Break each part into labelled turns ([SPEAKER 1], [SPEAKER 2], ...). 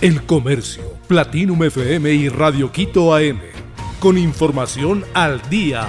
[SPEAKER 1] El Comercio, Platinum FM y Radio Quito AM. Con información al día.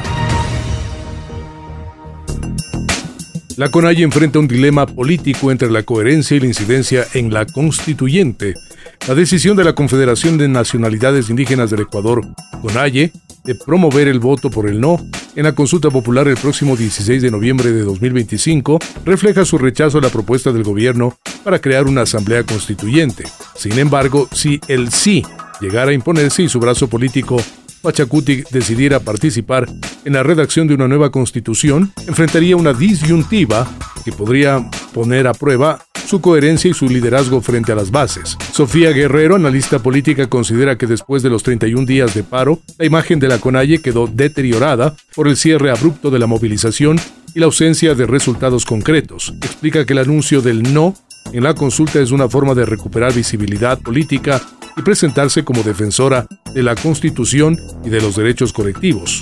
[SPEAKER 1] La CONAIE enfrenta un dilema político entre la coherencia y la incidencia en la constituyente. La decisión de la Confederación de Nacionalidades Indígenas del Ecuador, CONAIE, de promover el voto por el no en la consulta popular el próximo 16 de noviembre de 2025 refleja su rechazo a la propuesta del gobierno para crear una asamblea constituyente. Sin embargo, si el sí llegara a imponerse y su brazo político Pachacuti decidiera participar en la redacción de una nueva constitución, enfrentaría una disyuntiva que podría poner a prueba su coherencia y su liderazgo frente a las bases. Sofía Guerrero, analista política, considera que después de los 31 días de paro, la imagen de la CONAIE quedó deteriorada por el cierre abrupto de la movilización y la ausencia de resultados concretos. Explica que el anuncio del no en la consulta es una forma de recuperar visibilidad política y presentarse como defensora de la Constitución y de los derechos colectivos.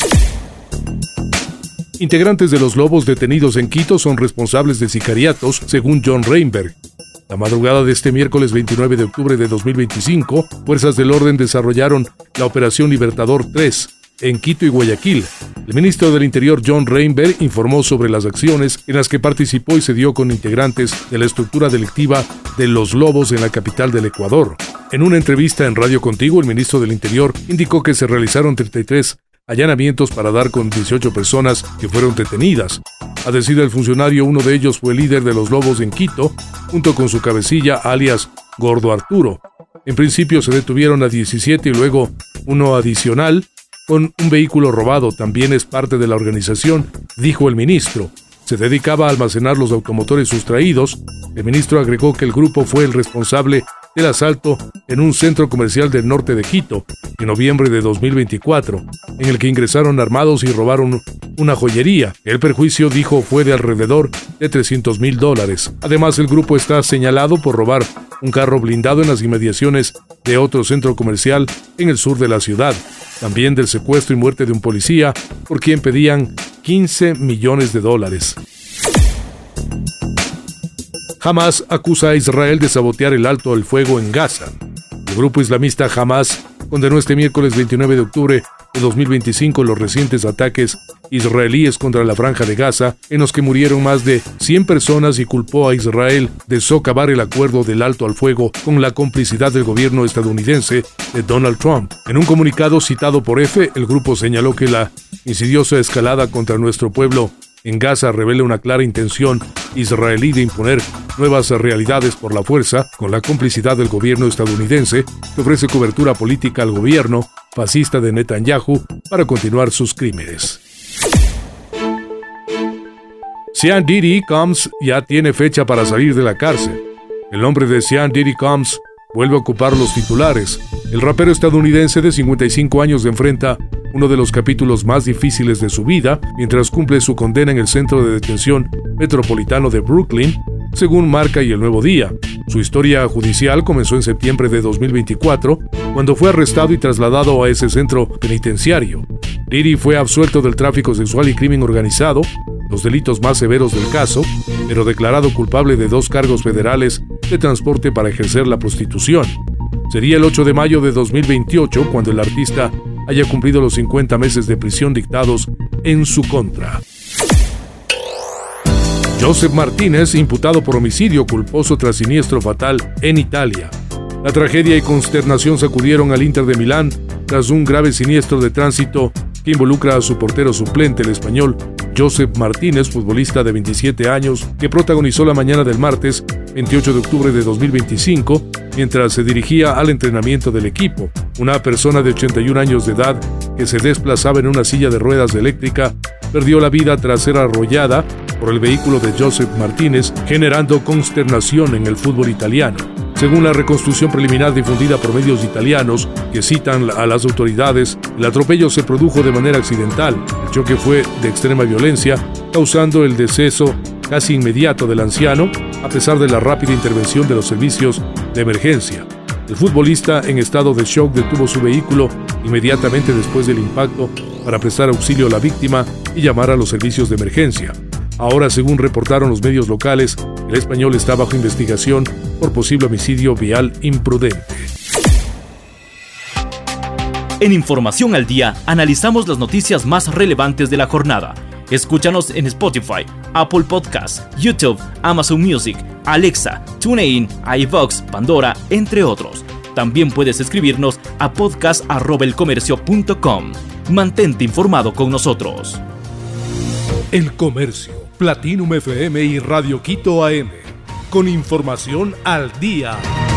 [SPEAKER 1] Integrantes de los Lobos detenidos en Quito son responsables de sicariatos, según John Reinberg. La madrugada de este miércoles 29 de octubre de 2025, fuerzas del orden desarrollaron la Operación Libertador 3 en Quito y Guayaquil. El ministro del Interior, John Reinberg, informó sobre las acciones en las que participó y se dio con integrantes de la estructura delictiva de los Lobos en la capital del Ecuador. En una entrevista en Radio Contigo, el ministro del Interior indicó que se realizaron 33 allanamientos para dar con 18 personas que fueron detenidas. A decir del funcionario, uno de ellos fue el líder de los Lobos en Quito, junto con su cabecilla, alias Gordo Arturo. En principio se detuvieron a 17 y luego uno adicional con un vehículo robado. También es parte de la organización, dijo el ministro. Se dedicaba a almacenar los automotores sustraídos. El ministro agregó que el grupo fue el responsable del asalto en un centro comercial del norte de Quito en noviembre de 2024, en el que ingresaron armados y robaron una joyería. El perjuicio, dijo, fue de alrededor de $300,000. Además, el grupo está señalado por robar un carro blindado en las inmediaciones de otro centro comercial en el sur de la ciudad. También del secuestro y muerte de un policía, por quien pedían $15 millones. Hamás acusa a Israel de sabotear el alto el fuego en Gaza. El grupo islamista Hamás condenó este miércoles 29 de octubre de 2025 los recientes ataques israelíes contra la Franja de Gaza, en los que murieron más de 100 personas, y culpó a Israel de socavar el acuerdo del alto al fuego con la complicidad del gobierno estadounidense de Donald Trump. En un comunicado citado por EFE, el grupo señaló que la insidiosa escalada contra nuestro pueblo en Gaza revela una clara intención israelí de imponer nuevas realidades por la fuerza, con la complicidad del gobierno estadounidense, que ofrece cobertura política al gobierno fascista de Netanyahu para continuar sus crímenes. Sean Diddy Combs ya tiene fecha para salir de la cárcel. El nombre de Sean Diddy Combs vuelve a ocupar los titulares. El rapero estadounidense de 55 años enfrenta uno de los capítulos más difíciles de su vida mientras cumple su condena en el centro de detención metropolitano de Brooklyn, según marca y El Nuevo Día. Su historia judicial comenzó en septiembre de 2024, cuando fue arrestado y trasladado a ese centro penitenciario. Diddy fue absuelto del tráfico sexual y crimen organizado, los delitos más severos del caso, pero declarado culpable de 2 cargos federales de transporte para ejercer la prostitución. Sería el 8 de mayo de 2028 cuando el artista haya cumplido los 50 meses de prisión dictados en su contra. Joseph Martínez, imputado por homicidio culposo tras siniestro fatal en Italia. La tragedia y consternación sacudieron al Inter de Milán tras un grave siniestro de tránsito que involucra a su portero suplente, el español Joseph Martínez, futbolista de 27 años, que protagonizó la mañana del martes 28 de octubre de 2025, mientras se dirigía al entrenamiento del equipo. Una persona de 81 años de edad, que se desplazaba en una silla de ruedas eléctrica, perdió la vida tras ser arrollada por el vehículo de Joseph Martínez, generando consternación en el fútbol italiano. Según la reconstrucción preliminar difundida por medios italianos que citan a las autoridades, el atropello se produjo de manera accidental. El choque fue de extrema violencia, causando el deceso casi inmediato del anciano, a pesar de la rápida intervención de los servicios de emergencia. El futbolista, en estado de shock, detuvo su vehículo inmediatamente después del impacto para prestar auxilio a la víctima y llamar a los servicios de emergencia. Ahora, según reportaron los medios locales, el español está bajo investigación por posible homicidio vial imprudente.
[SPEAKER 2] En Información al Día, analizamos las noticias más relevantes de la jornada. Escúchanos en Spotify, Apple Podcasts, YouTube, Amazon Music, Alexa, TuneIn, iVoox, Pandora, entre otros. También puedes escribirnos a podcast@elcomercio.com. Mantente informado con nosotros.
[SPEAKER 1] El Comercio, Platinum FM y Radio Quito AM. Con información al día.